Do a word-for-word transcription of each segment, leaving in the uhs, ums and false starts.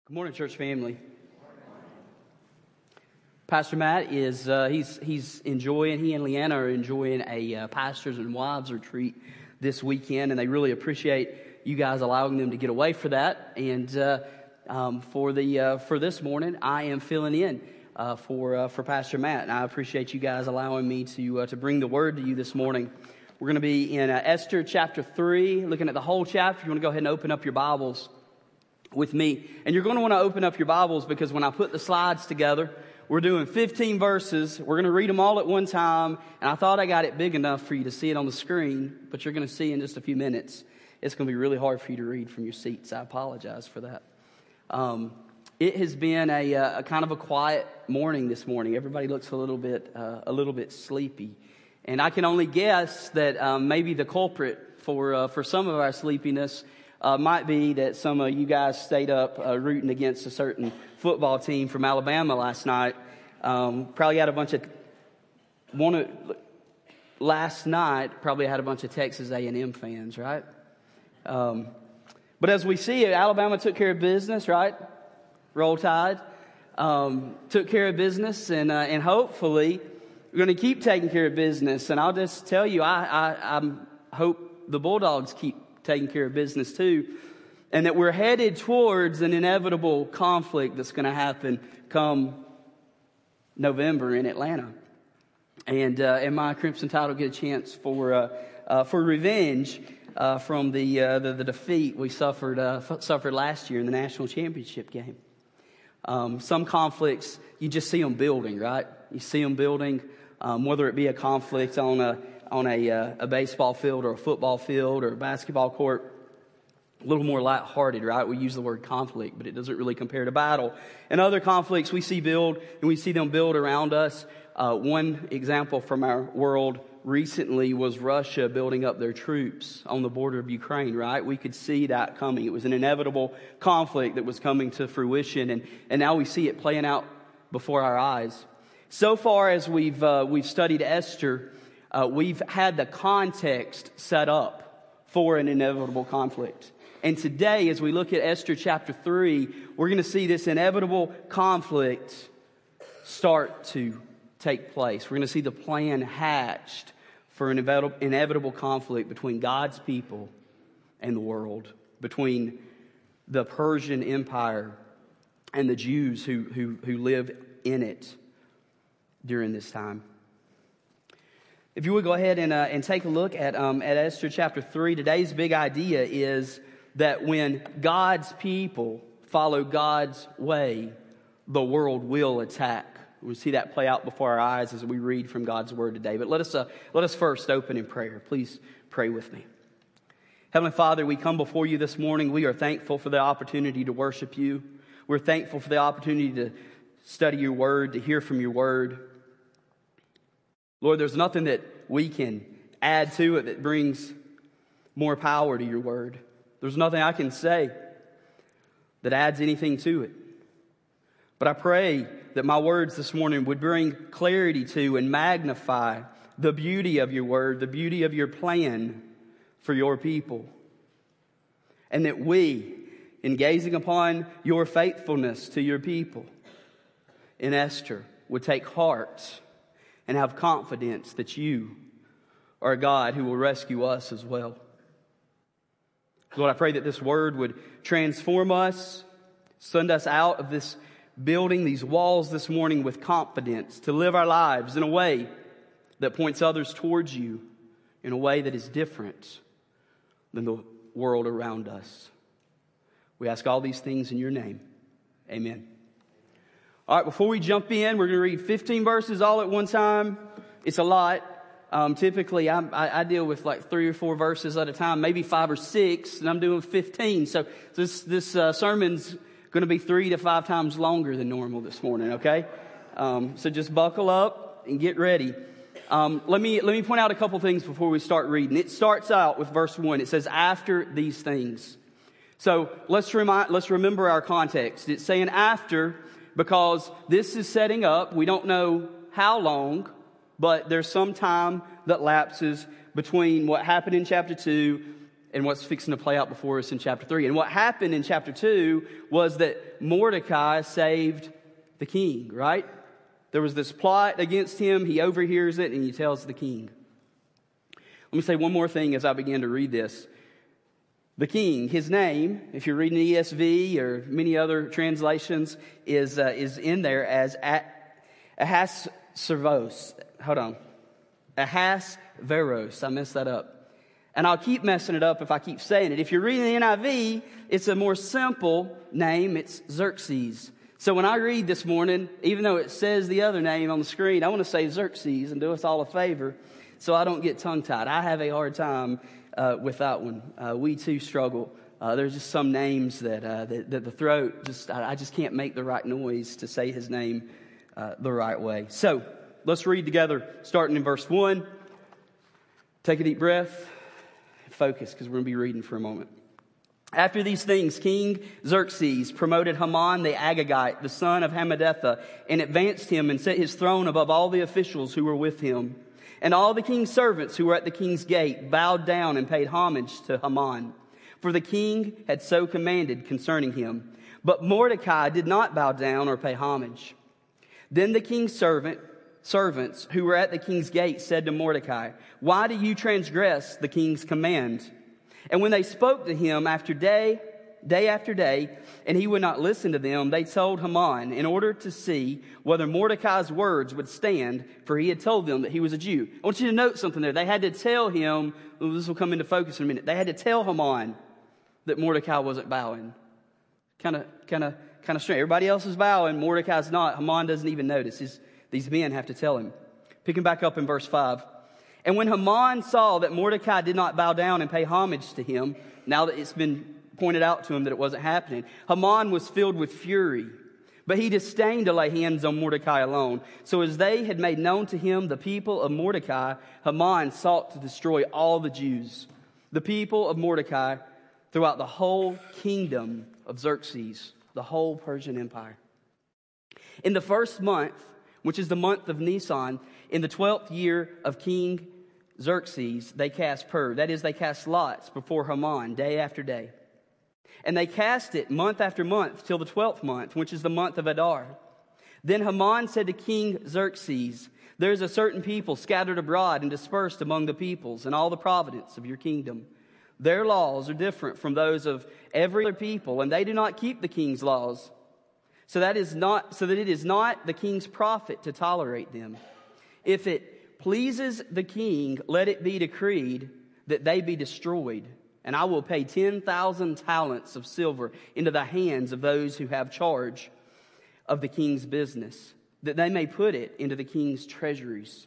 Good morning, church family. Pastor Matt is uh, he's he's enjoying he and Leanna are enjoying a uh, pastors and wives retreat this weekend, and they really appreciate you guys allowing them to get away for that. And uh, um, for the uh, for this morning, I am filling in uh, for uh, for Pastor Matt, and I appreciate you guys allowing me to uh, to bring the word to you this morning. We're going to be in uh, Esther chapter three, looking at the whole chapter. You want to go ahead and open up your Bibles with me. And you're going to want to open up your Bibles because when I put the slides together, we're doing fifteen verses. We're going to read them all at one time. And I thought I got it big enough for you to see it on the screen, but you're going to see in just a few minutes. It's going to be really hard for you to read from your seats. I apologize for that. Um, it has been a, a kind of a quiet morning this morning. Everybody looks a little bit, uh, a little bit sleepy. And I can only guess that um, maybe the culprit for, uh, for some of our sleepiness Uh, might be that some of you guys stayed up uh, rooting against a certain football team from Alabama last night. Um, probably had a bunch of one of, last night. Probably had a bunch of Texas A and M fans, right? Um, but as we see it, Alabama took care of business, right? Roll Tide um, took care of business, and uh, and hopefully we're going to keep taking care of business. And I'll just tell you, I I I'm, hope the Bulldogs keep taking care of business too, and that we're headed towards an inevitable conflict that's going to happen come November in Atlanta, and uh, and my Crimson Tide will get a chance for uh, uh, for revenge uh, from the, uh, the the defeat we suffered uh, f- suffered last year in the national championship game. Um, some conflicts you just see them building, right? You see them building, um, whether it be a conflict on a on a, uh, a baseball field or a football field or a basketball court, a little more lighthearted, right? We use the word conflict, but it doesn't really compare to battle. And other conflicts we see build, and we see them build around us. Uh, one example from our world recently was Russia building up their troops on the border of Ukraine, right? We could see that coming. It was an inevitable conflict that was coming to fruition, and, and now we see it playing out before our eyes. So far as we've uh, we've studied Esther, Uh, we've had the context set up for an inevitable conflict. And today, as we look at Esther chapter three, we're going to see this inevitable conflict start to take place. We're going to see the plan hatched for an inevitable conflict between God's people and the world, between the Persian Empire and the Jews who, who, who live in it during this time. If you would go ahead and uh, and take a look at um, at Esther chapter three, today's big idea is that when God's people follow God's way, the world will attack. We see that play out before our eyes as we read from God's word today. But let us uh, let us first open in prayer. Please pray with me. Heavenly Father, we come before you this morning. We are thankful for the opportunity to worship you. We're thankful for the opportunity to study your word, to hear from your word. Lord, there's nothing that we can add to it that brings more power to your word. There's nothing I can say that adds anything to it. But I pray that my words this morning would bring clarity to and magnify the beauty of your word, the beauty of your plan for your people. And that we, in gazing upon your faithfulness to your people in Esther, would take heart and have confidence that you are a God who will rescue us as well. Lord, I pray that this word would transform us, send us out of this building, these walls this morning with confidence to live our lives in a way that points others towards you, in a way that is different than the world around us. We ask all these things in your name. Amen. All right, before we jump in, we're going to read fifteen verses all at one time. It's a lot. Um, typically, I, I, I deal with like three or four verses at a time, maybe five or six, and I'm doing fifteen. So this this uh, sermon's going to be three to five times longer than normal this morning. Okay, um, so just buckle up and get ready. Um, let me let me point out a couple things before we start reading. It starts out with verse one. It says, "After these things." So let's remind let's remember our context. It's saying after, because this is setting up, we don't know how long, but there's some time that lapses between what happened in chapter two and what's fixing to play out before us in chapter three. And what happened in chapter two was that Mordecai saved the king, right? There was this plot against him. He overhears it and he tells the king. Let me say one more thing as I begin to read this. The king, his name, if you're reading E S V or many other translations, is uh, is in there as Ahasuerus. Hold on. Ahasuerus. I messed that up. And I'll keep messing it up if I keep saying it. If you're reading the N I V, it's a more simple name. It's Xerxes. So when I read this morning, even though it says the other name on the screen, I want to say Xerxes and do us all a favor so I don't get tongue-tied. I have a hard time uh, with that one. Uh, we too struggle. Uh, there's just some names that, uh, that, that the throat, just I, I just can't make the right noise to say his name uh, the right way. So let's read together, starting in verse one. Take a deep breath. Focus, because we're going to be reading for a moment. After these things, King Xerxes promoted Haman the Agagite, the son of Hammedatha, and advanced him and set his throne above all the officials who were with him. And all the king's servants who were at the king's gate bowed down and paid homage to Haman, for the king had so commanded concerning him. But Mordecai did not bow down or pay homage. Then the king's servant servants who were at the king's gate said to Mordecai, "Why do you transgress the king's command?" And when they spoke to him after day, day after day, and he would not listen to them, they told Haman in order to see whether Mordecai's words would stand, for he had told them that he was a Jew. I want you to note something there. They had to tell him, well, this will come into focus in a minute. They had to tell Haman that Mordecai wasn't bowing. Kind of, kind of, kind of strange. Everybody else is bowing. Mordecai's not. Haman doesn't even notice. His, These men have to tell him. Picking back up in verse five. And when Haman saw that Mordecai did not bow down and pay homage to him, now that it's been pointed out to him that it wasn't happening, Haman was filled with fury. But he disdained to lay hands on Mordecai alone. So as they had made known to him the people of Mordecai, Haman sought to destroy all the Jews, the people of Mordecai, throughout the whole kingdom of Xerxes, the whole Persian Empire. In the first month, which is the month of Nisan, in the twelfth year of King Xerxes, they cast pur. That is, they cast lots before Haman day after day. And they cast it month after month till the twelfth month, which is the month of Adar. Then Haman said to King Xerxes, "There is a certain people scattered abroad and dispersed among the peoples in all the province of your kingdom. Their laws are different from those of every other people, and they do not keep the king's laws. So that is not, so that it is not the king's profit to tolerate them. If it pleases the king, let it be decreed that they be destroyed, and I will pay ten thousand talents of silver into the hands of those who have charge of the king's business, that they may put it into the king's treasuries."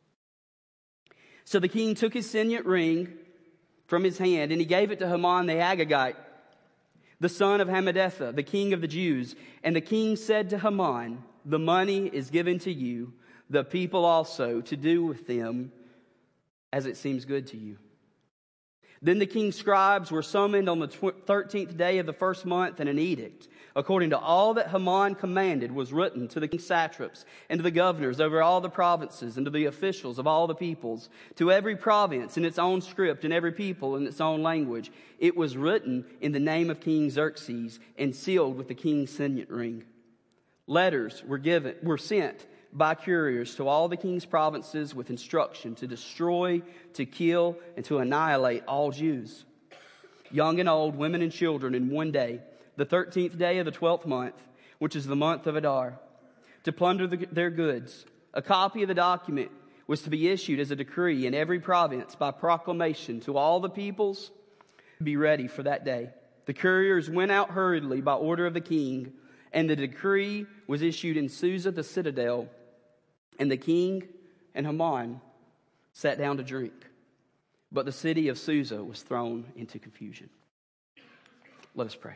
So the king took his signet ring from his hand, and he gave it to Haman the Agagite, the son of Hammedatha, the king of the Jews. And the king said to Haman, "The money is given to you, the people also, to do with them as it seems good to you." Then the king's scribes were summoned on the thirteenth day of the first month, and an edict, according to all that Haman commanded, was written to the king's satraps and to the governors over all the provinces and to the officials of all the peoples, to every province in its own script and every people in its own language. It was written in the name of King Xerxes and sealed with the king's signet ring. Letters were given, were sent by couriers to all the king's provinces with instruction to destroy, to kill, and to annihilate all Jews, young and old, women and children, in one day, the thirteenth day of the twelfth month, which is the month of Adar, to plunder the, their goods. A copy of the document was to be issued as a decree in every province by proclamation to all the peoples to be ready for that day. The couriers went out hurriedly by order of the king, and the decree was issued in Susa the citadel. And the king and Haman sat down to drink. But the city of Susa was thrown into confusion. Let us pray.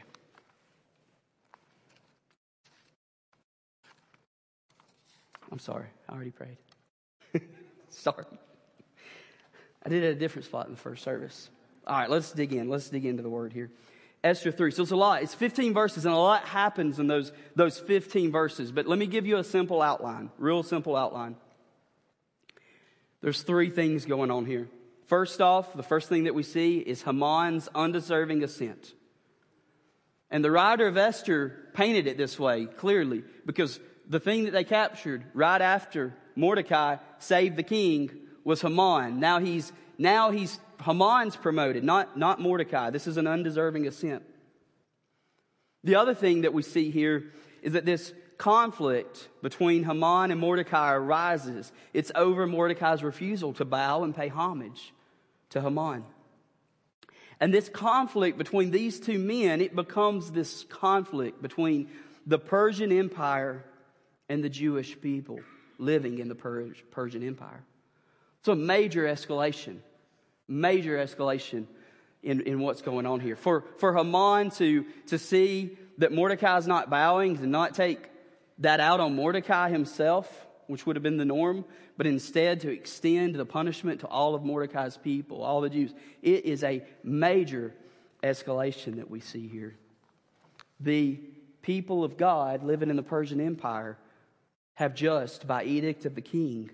I'm sorry, I already prayed. Sorry. I did it at a different spot in the first service. All right, let's dig in. Let's dig into the word here. Esther three. So it's a lot. It's fifteen verses, and a lot happens in those, those fifteen verses. But let me give you a simple outline, real simple outline. There's three things going on here. First off, the first thing that we see is Haman's undeserving assent. And the writer of Esther painted it this way clearly, because the thing that they captured right after Mordecai saved the king was Haman. Now he's now he's Haman's promoted, not, not Mordecai. This is an undeserving assent. The other thing that we see here is that this conflict between Haman and Mordecai arises. It's over Mordecai's refusal to bow and pay homage to Haman. And this conflict between these two men, it becomes this conflict between the Persian Empire and the Jewish people living in the Persian Empire. It's a major escalation, major escalation in, in what's going on here. For, for Haman to, to see that Mordecai is not bowing, to not take that out on Mordecai himself, which would have been the norm, but instead to extend the punishment to all of Mordecai's people, all the Jews. It is a major escalation that we see here. The people of God living in the Persian Empire have just, by edict of the king,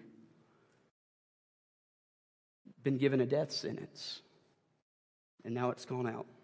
been given a death sentence. And now it's gone out.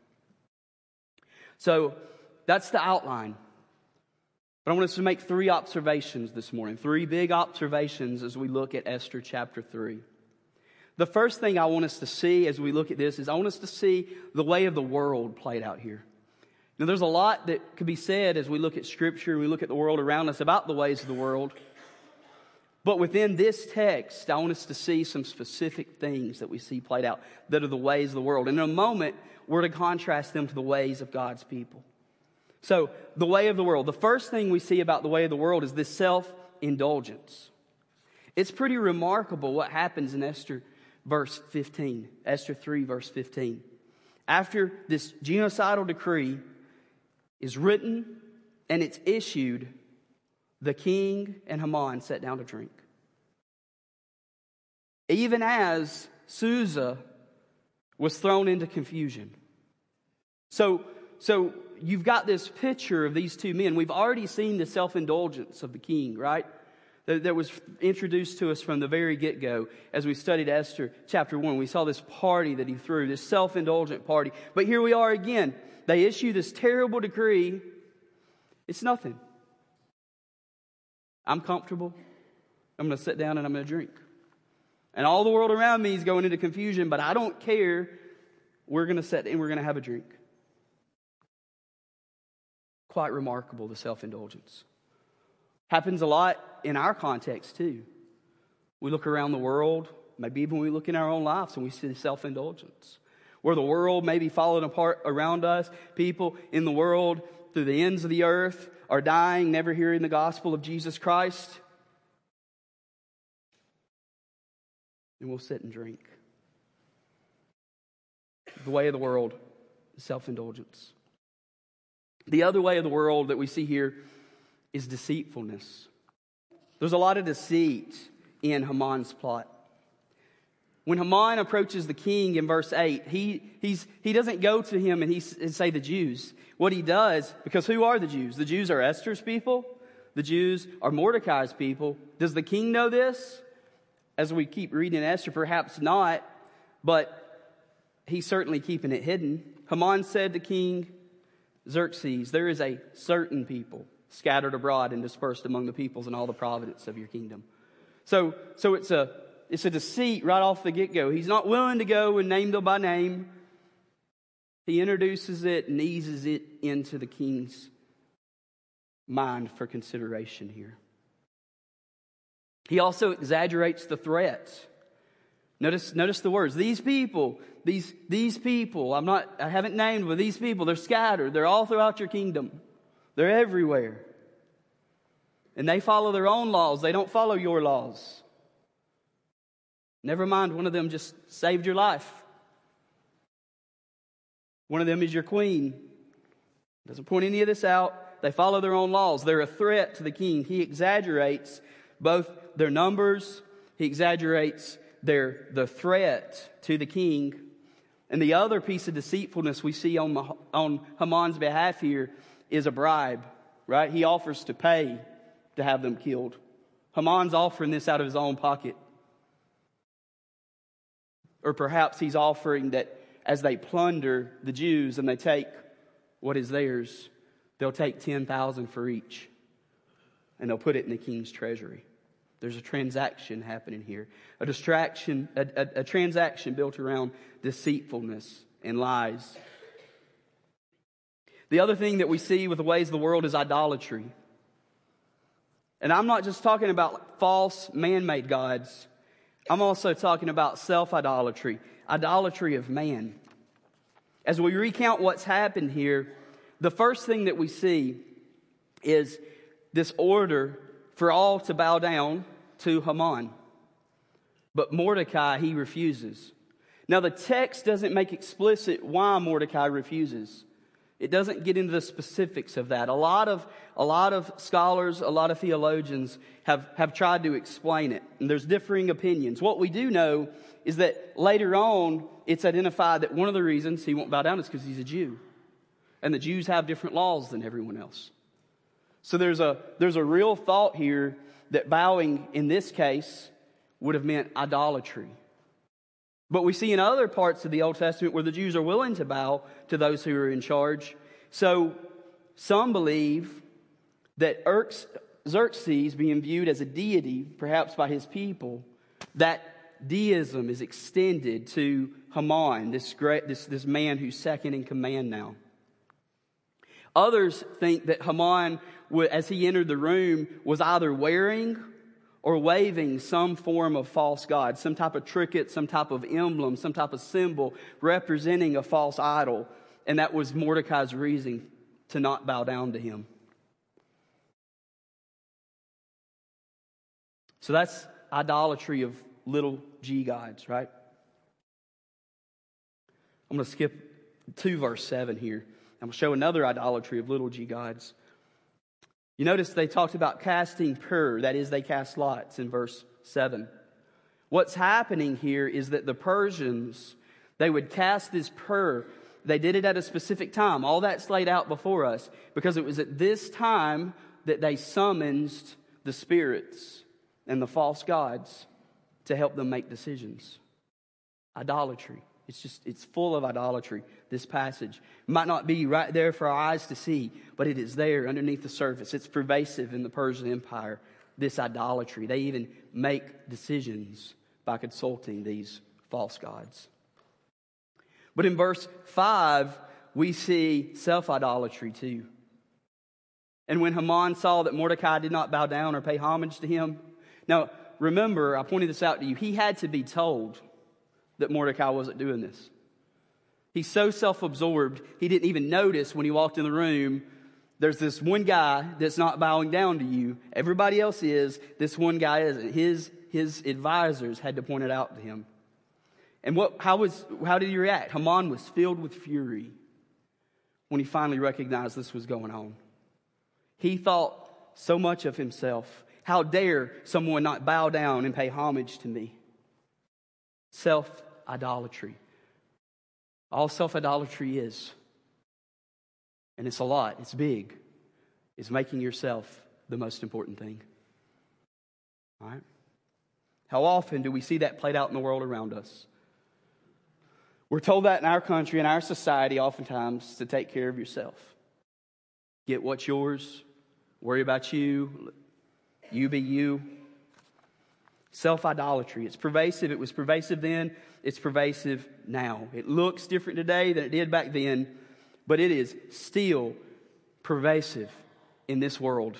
So that's the outline. But I want us to make three observations this morning. Three big observations as we look at Esther chapter three. The first thing I want us to see as we look at this is I want us to see the way of the world played out here. Now there's a lot that could be said as we look at Scripture and we look at the world around us about the ways of the world. But within this text, I want us to see some specific things that we see played out that are the ways of the world. And in a moment, we're to contrast them to the ways of God's people. So, the way of the world. The first thing we see about the way of the world is this self-indulgence. It's pretty remarkable what happens in Esther verse fifteen. Esther three verse fifteen. After this genocidal decree is written and it's issued, the king and Haman sat down to drink. Even as Susa was thrown into confusion. So, so you've got this picture of these two men. We've already seen the self-indulgence of the king, right? That, that was introduced to us from the very get-go as we studied Esther chapter one. We saw this party that he threw, this self-indulgent party. But here we are again. They issue this terrible decree. It's nothing. I'm comfortable. I'm going to sit down and I'm going to drink. And all the world around me is going into confusion, but I don't care. We're going to sit and we're going to have a drink. Quite remarkable, the self-indulgence. Happens a lot in our context too. We look around the world, maybe even we look in our own lives and we see self-indulgence. Where the world may be falling apart around us, people in the world through the ends of the earth are dying, never hearing the gospel of Jesus Christ. And we'll sit and drink. The way of the world is self-indulgence. The other way of the world that we see here is deceitfulness. There's a lot of deceit in Haman's plot. When Haman approaches the king in verse eight, he, he's, he doesn't go to him and, he, and say the Jews. What he does, because who are the Jews? The Jews are Esther's people. The Jews are Mordecai's people. Does the king know this? As we keep reading Esther, perhaps not, but he's certainly keeping it hidden. Haman said to King Xerxes, there is a certain people scattered abroad and dispersed among the peoples in all the province of your kingdom. So, so it's a it's a deceit right off the get-go. He's not willing to go and name them by name. He introduces it and eases it into the king's mind for consideration here. He also exaggerates the threat. Notice, notice the words. These people, these, these people, I'm not, I haven't named, but these people, they're scattered. They're all throughout your kingdom. They're everywhere. And they follow their own laws. They don't follow your laws. Never mind, one of them just saved your life. One of them is your queen. Doesn't point any of this out. They follow their own laws. They're a threat to the king. He exaggerates both their numbers. He exaggerates their the threat to the king. And the other piece of deceitfulness we see on, on Haman's behalf here is a bribe, right? He offers to pay to have them killed. Haman's offering this out of his own pocket. Or perhaps he's offering that as they plunder the Jews and they take what is theirs, they'll take ten thousand for each. And they'll put it in the king's treasury. There's a transaction happening here. A distraction, a, a, a transaction built around deceitfulness and lies. The other thing that we see with the ways of the world is idolatry. And I'm not just talking about false man-made gods. I'm also talking about self-idolatry, idolatry of man. As we recount what's happened here, the first thing that we see is this order for all to bow down to Haman. But Mordecai, he refuses. Now the text doesn't make explicit why Mordecai refuses. It doesn't get into the specifics of that. A lot of a lot of scholars, a lot of theologians have, have tried to explain it. And there's differing opinions. What we do know is that later on, it's identified that one of the reasons he won't bow down is because he's a Jew. And the Jews have different laws than everyone else. So there's a there's a real thought here that bowing in this case would have meant idolatry. But we see in other parts of the Old Testament where the Jews are willing to bow to those who are in charge. So some believe that Xerxes, being viewed as a deity, perhaps by his people, that deism is extended to Haman, this great this, this man who's second in command now. Others think that Haman, as he entered the room, was either wearing or waving some form of false god, some type of trinket, some type of emblem, some type of symbol representing a false idol. And that was Mordecai's reason to not bow down to him. So that's idolatry of little g gods, right? I'm going to skip to verse seven here. I'm going to show another idolatry of little g gods. You notice they talked about casting pur, that is, they cast lots in verse seven. What's happening here is that the Persians, they would cast this pur. They did it at a specific time. All that's laid out before us because it was at this time that they summoned the spirits and the false gods to help them make decisions. Idolatry. It's just, it's full of idolatry, this passage. It might not be right there for our eyes to see, but it is there underneath the surface. It's pervasive in the Persian Empire, this idolatry. They even make decisions by consulting these false gods. But in verse five, we see self-idolatry too. And when Haman saw that Mordecai did not bow down or pay homage to him. Now, remember, I pointed this out to you. He had to be told that Mordecai wasn't doing this. He's so self-absorbed, he didn't even notice when he walked in the room, there's this one guy that's not bowing down to you. Everybody else is. This one guy isn't. His, his advisors had to point it out to him. And what? How was? How did he react? Haman was filled with fury when he finally recognized this was going on. He thought so much of himself. How dare someone not bow down and pay homage to me? Self-idolatry. All self-idolatry is. And it's a lot. It's big. It's making yourself the most important thing. All right? How often do we see that played out in the world around us? We're told that in our country, in our society, oftentimes, to take care of yourself. Get what's yours. Worry about you. You be you. Self-idolatry. It's pervasive. It was pervasive then. It's pervasive now. It looks different today than it did back then, but it is still pervasive in this world.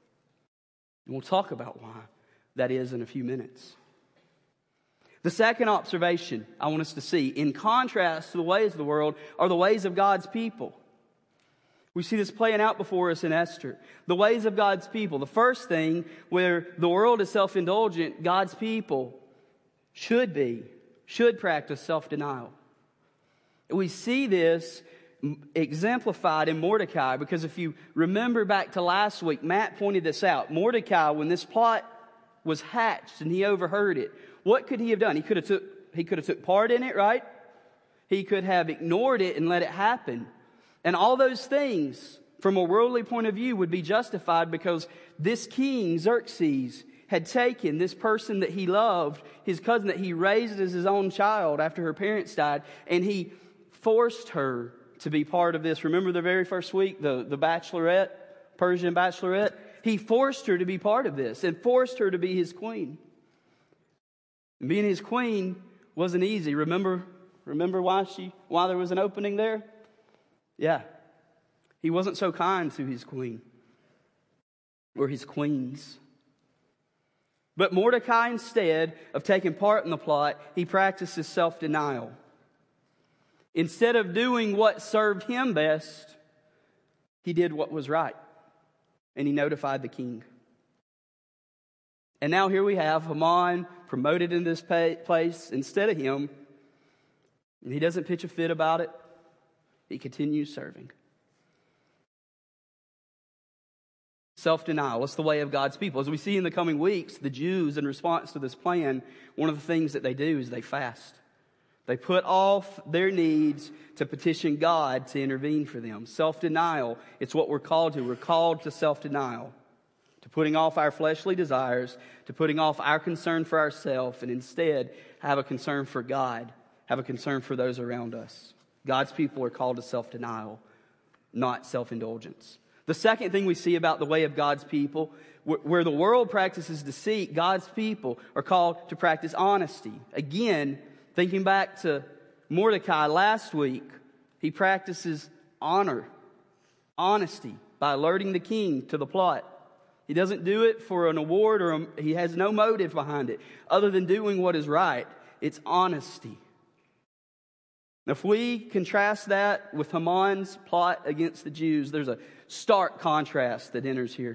And we'll talk about why that is in a few minutes. The second observation I want us to see, in contrast to the ways of the world, are the ways of God's people. We see this playing out before us in Esther. The ways of God's people. The first thing, where the world is self-indulgent, God's people should be, should practice self-denial. We see this exemplified in Mordecai, because if you remember back to last week, Matt pointed this out. Mordecai, when this plot was hatched and he overheard it, what could he have done? He could have took, he could have took part in it, right? He could have ignored it and let it happen. And all those things, from a worldly point of view, would be justified because this king, Xerxes, had taken this person that he loved, his cousin that he raised as his own child after her parents died, and he forced her to be part of this. Remember the very first week, the, the bachelorette, Persian bachelorette? He forced her to be part of this and forced her to be his queen. And being his queen wasn't easy. Remember, remember why she why there was an opening there? Yeah. He wasn't so kind to his queen or his queens. But Mordecai, instead of taking part in the plot, he practices self-denial. Instead of doing what served him best, he did what was right. And he notified the king. And now here we have Haman promoted in this place instead of him. And he doesn't pitch a fit about it. He continues serving. Self-denial. It's the way of God's people. As we see in the coming weeks, the Jews, in response to this plan, one of the things that they do is they fast. They put off their needs to petition God to intervene for them. Self-denial, it's what we're called to. We're called to self-denial, to putting off our fleshly desires, to putting off our concern for ourselves, and instead have a concern for God, have a concern for those around us. God's people are called to self-denial, not self-indulgence. The second thing we see about the way of God's people, where the world practices deceit, God's people are called to practice honesty. Again, thinking back to Mordecai last week, he practices honor, honesty, by alerting the king to the plot. He doesn't do it for an award, or a, he has no motive behind it other than doing what is right. It's honesty. If we contrast that with Haman's plot against the Jews, there's a stark contrast that enters here.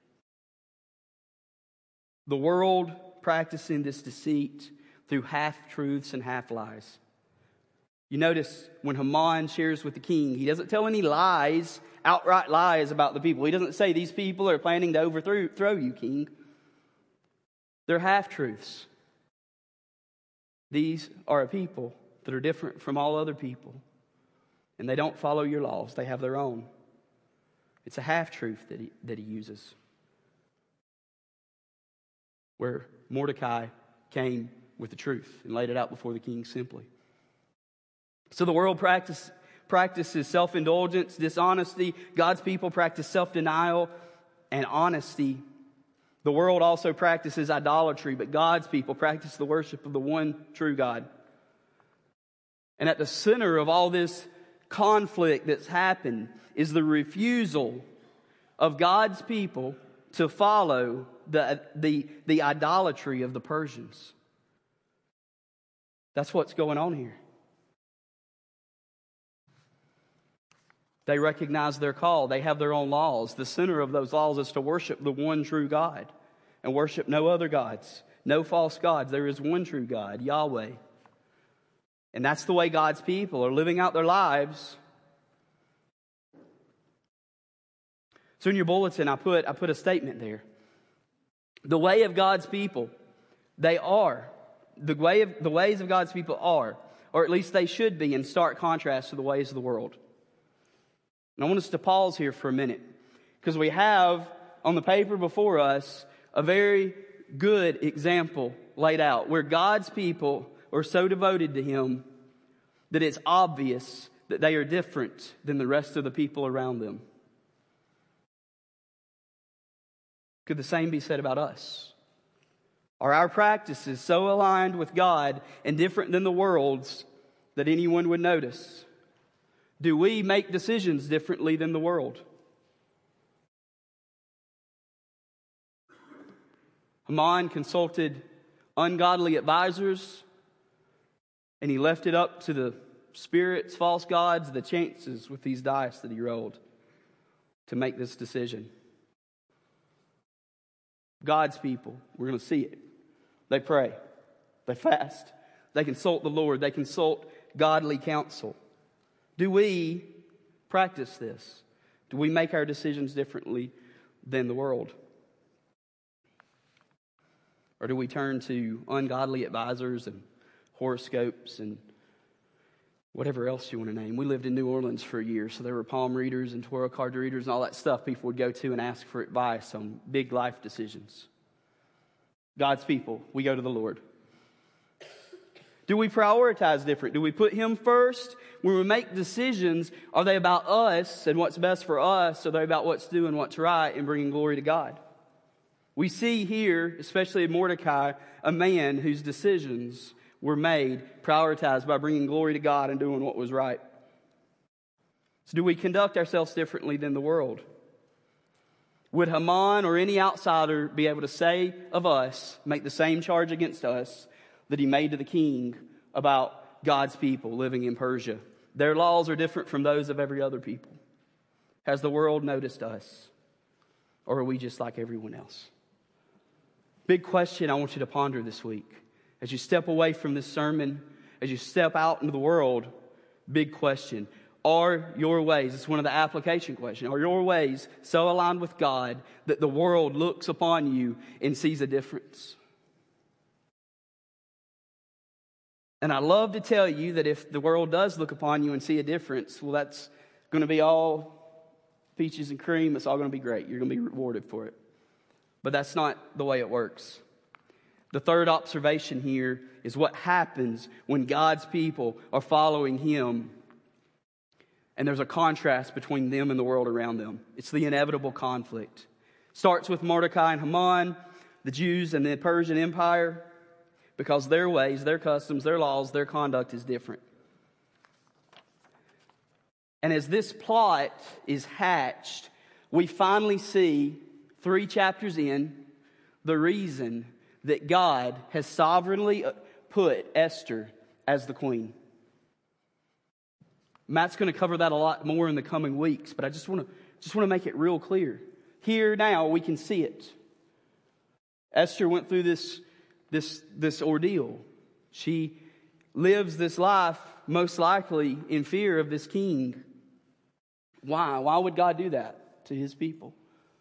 The world practicing this deceit through half-truths and half-lies. You notice when Haman shares with the king, he doesn't tell any lies, outright lies about the people. He doesn't say, these people are planning to overthrow throw you, king. They're half-truths. These are a people that are different from all other people. And they don't follow your laws. They have their own. It's a half-truth that he, that he uses. Where Mordecai came with the truth and laid it out before the king simply. So the world practice, practices self-indulgence, dishonesty. God's people practice self-denial and honesty. The world also practices idolatry, but God's people practice the worship of the one true God. And at the center of all this conflict that's happened is the refusal of God's people to follow the, the, the idolatry of the Persians. That's what's going on here. They recognize their call. They have their own laws. The center of those laws is to worship the one true God and worship no other gods, no false gods. There is one true God, Yahweh. And that's the way God's people are living out their lives. So in your bulletin, I put, I put a statement there. The way of God's people, they are. The way of the ways of God's people are, or at least they should be, in stark contrast to the ways of the world. And I want us to pause here for a minute, because we have on the paper before us a very good example laid out where God's people are so devoted to Him that it's obvious that they are different than the rest of the people around them. Could the same be said about us? Are our practices so aligned with God and different than the world's that anyone would notice? Do we make decisions differently than the world? Haman consulted ungodly advisors, and he left it up to the spirits, false gods, the chances with these dice that he rolled to make this decision. God's people, we're going to see it. They pray. They fast. They consult the Lord. They consult godly counsel. Do we practice this? Do we make our decisions differently than the world? Or do we turn to ungodly advisors and horoscopes and whatever else you want to name? We lived in New Orleans for a year, so there were palm readers and tarot card readers and all that stuff people would go to and ask for advice on big life decisions. God's people, we go to the Lord. Do we prioritize different? Do we put Him first? When we make decisions, are they about us and what's best for us? Or are they about what's due and what's right and bringing glory to God? We see here, especially in Mordecai, a man whose decisions were made, prioritized by bringing glory to God and doing what was right. So do we conduct ourselves differently than the world? Would Haman or any outsider be able to say of us, make the same charge against us that he made to the king about God's people living in Persia? Their laws are different from those of every other people. Has the world noticed us? Or are we just like everyone else? Big question I want you to ponder this week. As you step away from this sermon, as you step out into the world, big question. Are your ways, it's one of the application questions, are your ways so aligned with God that the world looks upon you and sees a difference? And I love to tell you that if the world does look upon you and see a difference, well, that's going to be all peaches and cream. It's all going to be great. You're going to be rewarded for it. But that's not the way it works. The third observation here is what happens when God's people are following Him. And there's a contrast between them and the world around them. It's the inevitable conflict. Starts with Mordecai and Haman, the Jews and the Persian Empire, because their ways, their customs, their laws, their conduct is different. And as this plot is hatched, we finally see, three chapters in, the reason that God has sovereignly put Esther as the queen. Matt's going to cover that a lot more in the coming weeks, but I just want to just want to make it real clear. Here now we can see it. Esther went through this this this ordeal. She lives this life most likely in fear of this king. Why? Why would God do that to His people?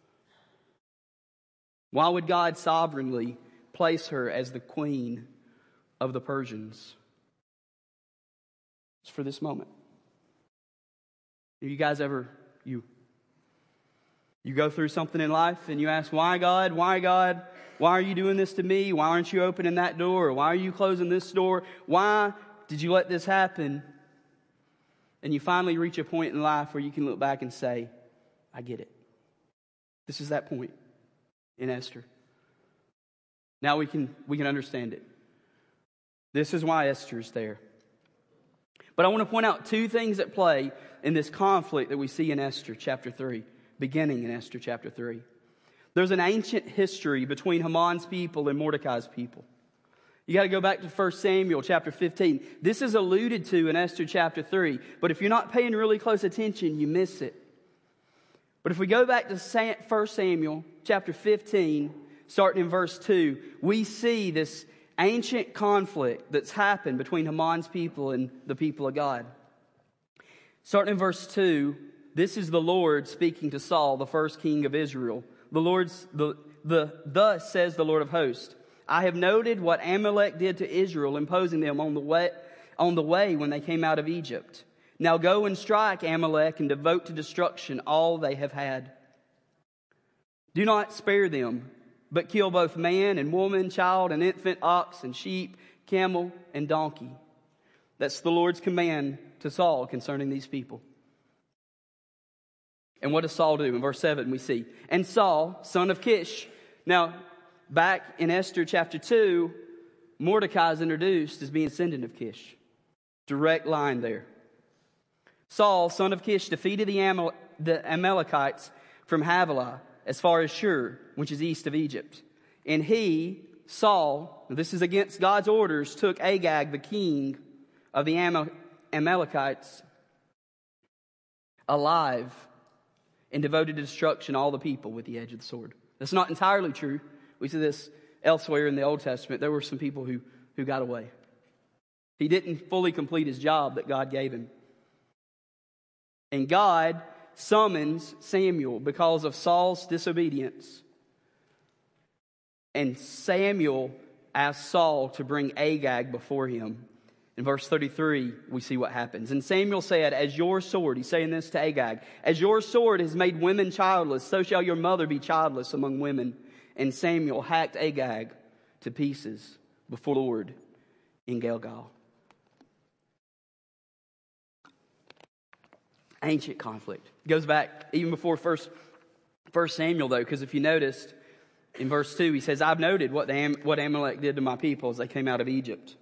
Why would God sovereignly place her as the queen of the Persians? It's for this moment. Have you guys ever, you, you go through something in life and you ask, why God, why God, why are you doing this to me? Why aren't you opening that door? Or why are you closing this door? Why did you let this happen? And you finally reach a point in life where you can look back and say, I get it. This is that point in Esther. Now we can we can understand it. This is why Esther's there. But I want to point out two things at play in this conflict that we see in Esther chapter three, beginning in Esther chapter three. There's an ancient history between Haman's people and Mordecai's people. You got to go back to First Samuel chapter fifteen. This is alluded to in Esther chapter three, but if you're not paying really close attention, you miss it. But if we go back to First Samuel chapter fifteen, starting in verse two, we see this ancient conflict that's happened between Haman's people and the people of God. Starting in verse two, this is the Lord speaking to Saul, the first king of Israel. The Lord's the the thus says the Lord of hosts, I have noted what Amalek did to Israel, imposing them on the way on the way when they came out of Egypt. Now go and strike Amalek and devote to destruction all they have had. Do not spare them, but kill both man and woman, child and infant, ox and sheep, camel and donkey. That's the Lord's command to Saul concerning these people. And what does Saul do? In verse seven we see, and Saul, son of Kish. Now, back in Esther chapter two, Mordecai is introduced as being descendant of Kish. Direct line there. Saul, son of Kish, defeated the, Amal- the Amalekites from Havilah as far as Shur, which is east of Egypt. And he, Saul, this is against God's orders, took Agag, the king of the Amal- Amalekites, alive and devoted to destruction all the people with the edge of the sword. That's not entirely true. We see this elsewhere in the Old Testament. There were some people who, who got away. He didn't fully complete his job that God gave him. And God summons Samuel because of Saul's disobedience. And Samuel asks Saul to bring Agag before him. In verse thirty-three, we see what happens. And Samuel said, as your sword, he's saying this to Agag, as your sword has made women childless, so shall your mother be childless among women. And Samuel hacked Agag to pieces before the Lord in Gilgal. Ancient conflict. It goes back even before First, First Samuel, though, because if you noticed, in verse two, he says, I've noted what, the Am- what Amalek did to my people as they came out of Egypt.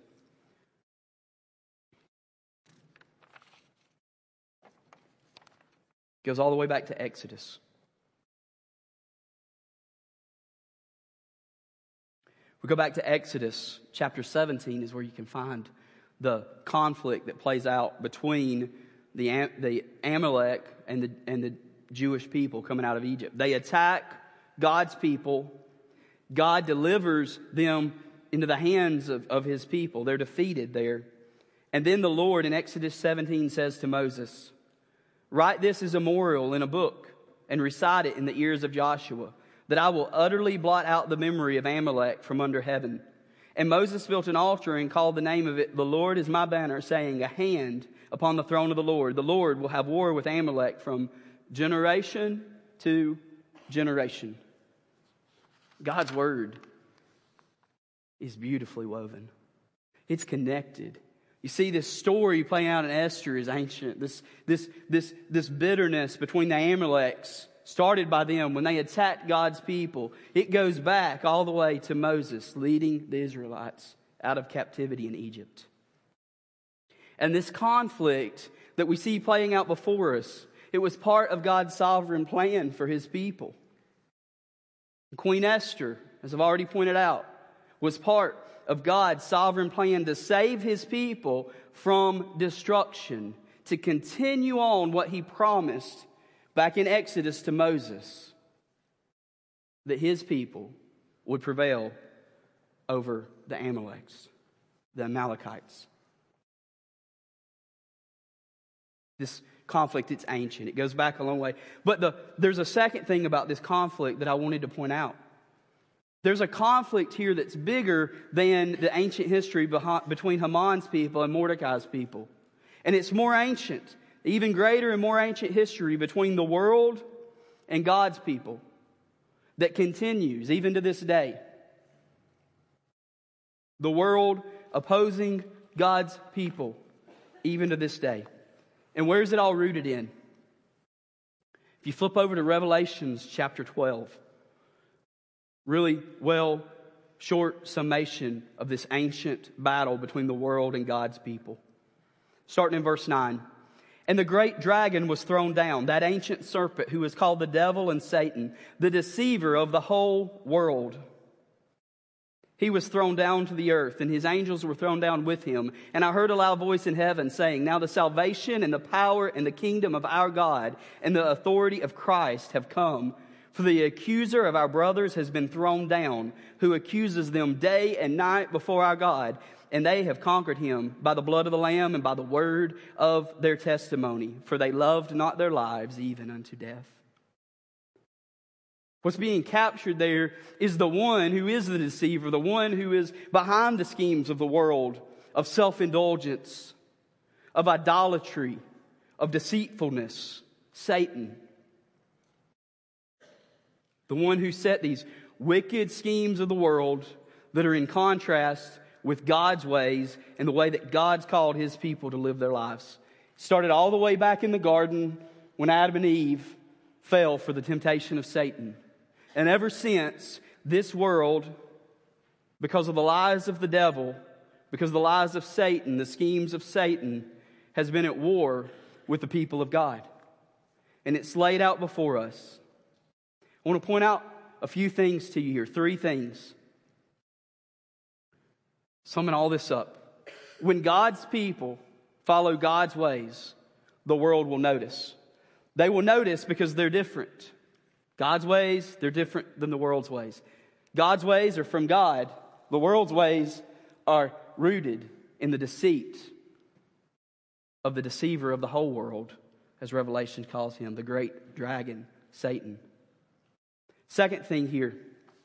Goes all the way back to Exodus. We go back to Exodus chapter seventeen is where you can find the conflict that plays out between the Am- the Amalek and the and the Jewish people coming out of Egypt. They attack God's people. God delivers them into the hands of, of his people. They're defeated there. And then the Lord in Exodus seventeen says to Moses, write this as a memorial in a book and recite it in the ears of Joshua, that I will utterly blot out the memory of Amalek from under heaven. And Moses built an altar and called the name of it, The Lord is my banner, saying, a hand upon the throne of the Lord. The Lord will have war with Amalek from generation to generation. God's word is beautifully woven. It's connected. You see, this story playing out in Esther is ancient. This, this, this, this bitterness between the Amaleks started by them when they attacked God's people. It goes back all the way to Moses leading the Israelites out of captivity in Egypt. And this conflict that we see playing out before us, it was part of God's sovereign plan for his people. Queen Esther, as I've already pointed out, was part of God's sovereign plan to save his people from destruction, to continue on what he promised back in Exodus to Moses, that his people would prevail over the Amaleks, the Amalekites. This conflict, it's ancient. It goes back a long way. But the, there's a second thing about this conflict that I wanted to point out. There's a conflict here that's bigger than the ancient history behind, between Haman's people and Mordecai's people. And it's more ancient, even greater and more ancient history between the world and God's people that continues even to this day. The world opposing God's people even to this day. And where is it all rooted in? If you flip over to Revelations chapter twelve, really well, short summation of this ancient battle between the world and God's people. Starting in verse nine. And the great dragon was thrown down, that ancient serpent who is called the devil and Satan, the deceiver of the whole world. He was thrown down to the earth, and his angels were thrown down with him. And I heard a loud voice in heaven saying, now the salvation and the power and the kingdom of our God and the authority of Christ have come. For the accuser of our brothers has been thrown down, who accuses them day and night before our God. And they have conquered him by the blood of the Lamb and by the word of their testimony. For they loved not their lives even unto death. What's being captured there is the one who is the deceiver, the one who is behind the schemes of the world, of self-indulgence, of idolatry, of deceitfulness, Satan. The one who set these wicked schemes of the world that are in contrast with God's ways and the way that God's called his people to live their lives. It started all the way back in the garden when Adam and Eve fell for the temptation of Satan. And ever since, this world, because of the lies of the devil, because of the lies of Satan, the schemes of Satan, has been at war with the people of God. And it's laid out before us. I want to point out a few things to you here. Three things. Summing all this up. When God's people follow God's ways, the world will notice. They will notice because they're different. God's ways, they're different than the world's ways. God's ways are from God. The world's ways are rooted in the deceit of the deceiver of the whole world, as Revelation calls him, the great dragon, Satan. Second thing here.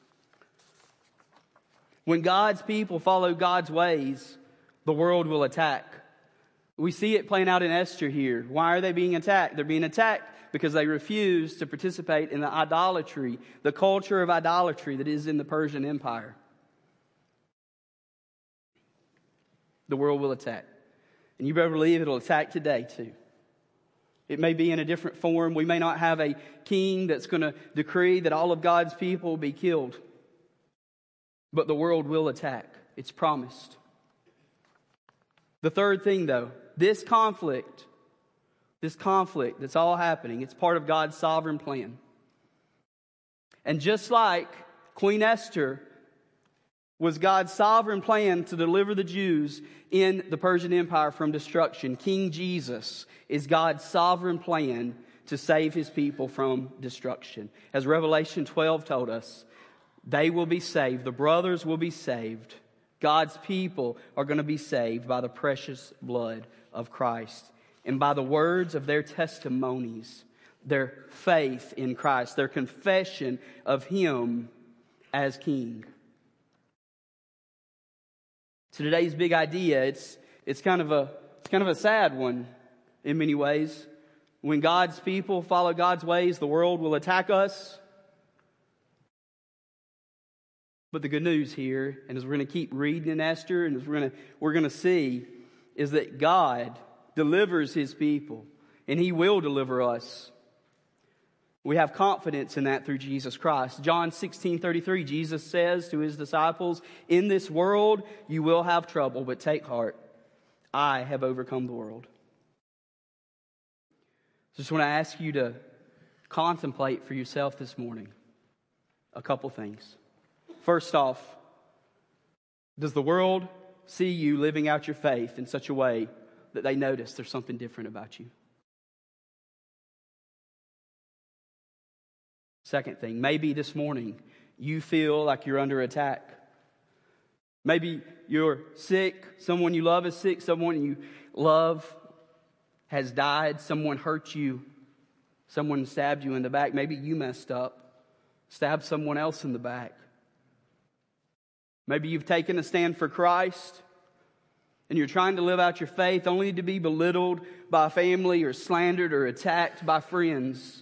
When God's people follow God's ways, the world will attack. We see it playing out in Esther here. Why are they being attacked? They're being attacked because they refuse to participate in the idolatry, the culture of idolatry that is in the Persian Empire. the world will attack. And you better believe it'll attack today too. It may be in a different form. We may not have a king that's going to decree that all of God's people will be killed. But the world will attack. It's promised. The third thing, though, this conflict, this conflict that's all happening, it's part of God's sovereign plan. And just like Queen Esther was God's sovereign plan to deliver the Jews in the Persian Empire from destruction, King Jesus is God's sovereign plan to save His people from destruction. As Revelation twelve told us, they will be saved. The brothers will be saved. God's people are going to be saved by the precious blood of Christ and by the words of their testimonies, their faith in Christ, their confession of Him as King. So today's big idea, it's it's kind of a it's kind of a sad one in many ways. When God's people follow God's ways, the world will attack us. But the good news here, and as we're going to keep reading in Esther, and as we're going to we're going to see, is that God delivers His people, and He will deliver us. We have confidence in that through Jesus Christ. John sixteen thirty-three, Jesus says to His disciples, "In this world you will have trouble, but take heart. I have overcome the world." So I just want to ask you to contemplate for yourself this morning a couple things. First off, does the world see you living out your faith in such a way that they notice there's something different about you? Second thing, maybe this morning you feel like you're under attack. Maybe you're sick, someone you love is sick, someone you love has died, someone hurt you, someone stabbed you in the back. Maybe you messed up, stabbed someone else in the back. Maybe you've taken a stand for Christ and you're trying to live out your faith only to be belittled by family or slandered or attacked by friends.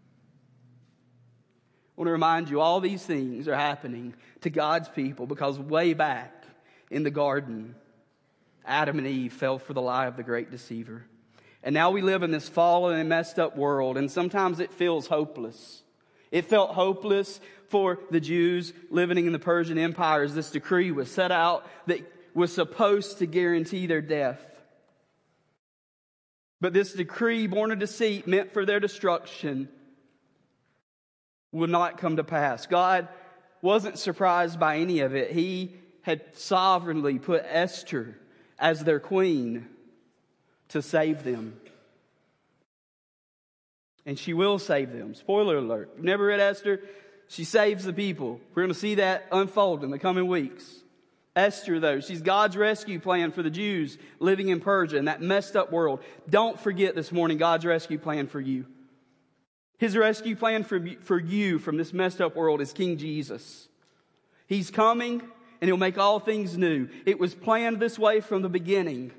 I want to remind you, all these things are happening to God's people because way back in the garden, Adam and Eve fell for the lie of the great deceiver. And now we live in this fallen and messed up world, and sometimes it feels hopeless. It felt hopeless for the Jews living in the Persian Empire as this decree was set out that was supposed to guarantee their death. But this decree, born of deceit, meant for their destruction, would not come to pass. God wasn't surprised by any of it. He had sovereignly put Esther as their queen to save them. And she will save them. Spoiler alert. You've never read Esther? She saves the people. We're going to see that unfold in the coming weeks. Esther, though, she's God's rescue plan for the Jews living in Persia in that messed up world. Don't forget this morning God's rescue plan for you. His rescue plan for, for you from this messed up world is King Jesus. He's coming and He'll make all things new. It was planned this way from the beginning.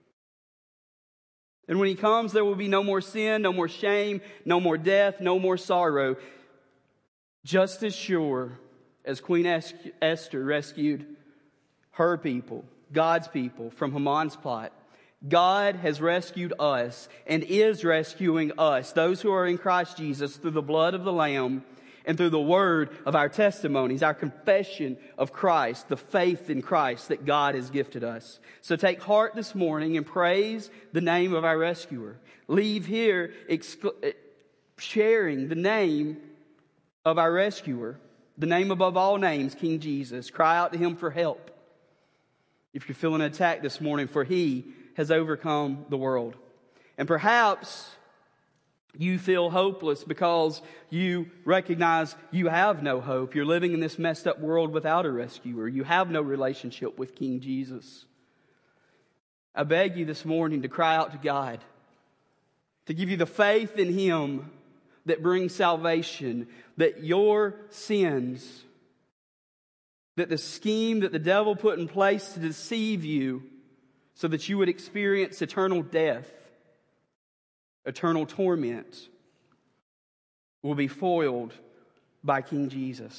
And when He comes, there will be no more sin, no more shame, no more death, no more sorrow. Just as sure as Queen Esther rescued her people, God's people, from Haman's plot, God has rescued us and is rescuing us, those who are in Christ Jesus, through the blood of the Lamb and through the word of our testimonies, our confession of Christ, the faith in Christ that God has gifted us. So take heart this morning and praise the name of our rescuer. Leave here excla- sharing the name of our rescuer, the name above all names, King Jesus. Cry out to Him for help if you're feeling attacked this morning, for He has overcome the world. And perhaps you feel hopeless because you recognize you have no hope. You're living in this messed up world without a rescuer. You have no relationship with King Jesus. I beg you this morning to cry out to God, to give you the faith in Him that brings salvation, that your sins, that the scheme that the devil put in place to deceive you so that you would experience eternal death, eternal torment, will be foiled by King Jesus.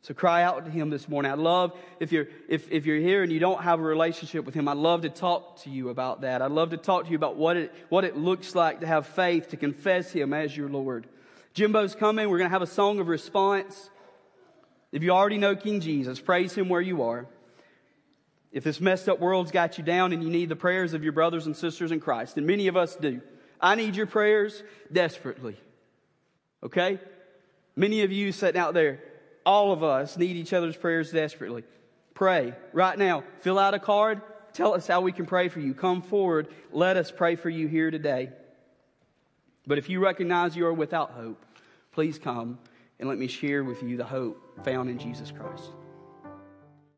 So cry out to Him this morning. I'd love, if you're, if, if you're here and you don't have a relationship with Him, I'd love to talk to you about that. I'd love to talk to you about what it, what it looks like to have faith, to confess Him as your Lord. Jimbo's coming. We're going to have a song of response. If you already know King Jesus, praise Him where you are. If this messed up world's got you down and you need the prayers of your brothers and sisters in Christ, and many of us do. I need your prayers desperately. Okay? Many of you sitting out there, all of us need each other's prayers desperately. Pray right now. Fill out a card. Tell us how we can pray for you. Come forward. Let us pray for you here today. But if you recognize you are without hope, please come and let me share with you the hope found in Jesus Christ.